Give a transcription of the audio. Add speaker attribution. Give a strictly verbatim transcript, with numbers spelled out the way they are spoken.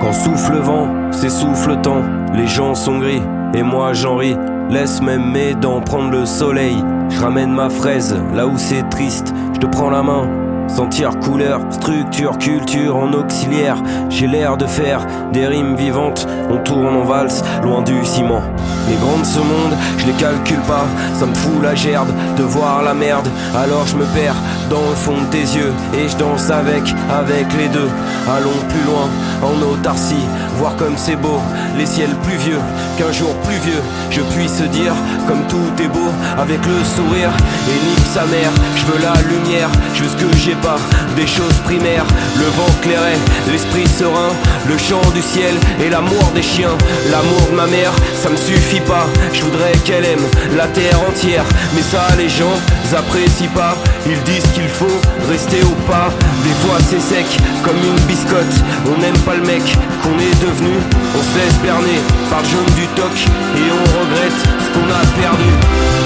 Speaker 1: Quand souffle le vent, s'essouffle le temps. Les gens sont gris, et moi j'en ris. Laisse même mes dents prendre le soleil. Je ramène ma fraise là où c'est triste. Je te prends la main, sentir couleur, structure, culture en auxiliaire. J'ai l'air de faire des rimes vivantes. On tourne en valse, loin du ciment. Les grands de ce monde, je les calcule pas. Ça me fout la gerbe de voir la merde. Alors je me perds dans le fond de tes yeux et je danse avec, avec les deux. Allons plus loin, en autarcie, voir comme c'est beau, les ciels pluvieux, qu'un jour pluvieux, je puisse dire comme tout est beau, avec le sourire, et nique sa mère. Je veux la lumière, je veux ce que j'ai pas, des choses primaires, le vent clairet, l'esprit serein, le chant du ciel et l'amour des chiens. L'amour de ma mère, ça me suffit pas, je voudrais qu'elle aime la terre entière. Mais ça les gens apprécient pas, ils disent qu'il faut rester au pas. Des fois c'est sec comme une biscotte, on n'aime pas le mec qu'on est devenu. On se laisse berner par le jaune du toc et on regrette ce qu'on a perdu.